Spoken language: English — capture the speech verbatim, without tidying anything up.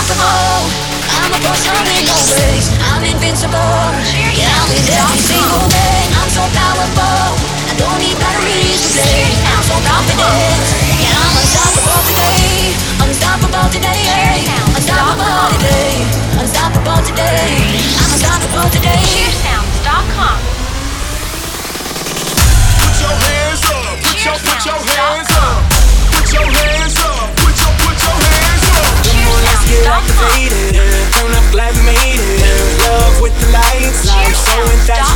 unstoppable. I'm a boss, I'm in no race. I'm invincible. Yeah, I'm in every single day. I'm so powerful. I don't need batteries to play. I'm so confident. Yeah, I'm unstoppable today. Unstoppable today. Unstoppable today. Unstoppable today. I'm unstoppable today. cheer sounds dot com. Put your hands up. Put your put your hands up. Put your hands up. Put your put your hands up. Come on, let's get activated. Turn up, glad we made it. Love with the lights, like so infatuated.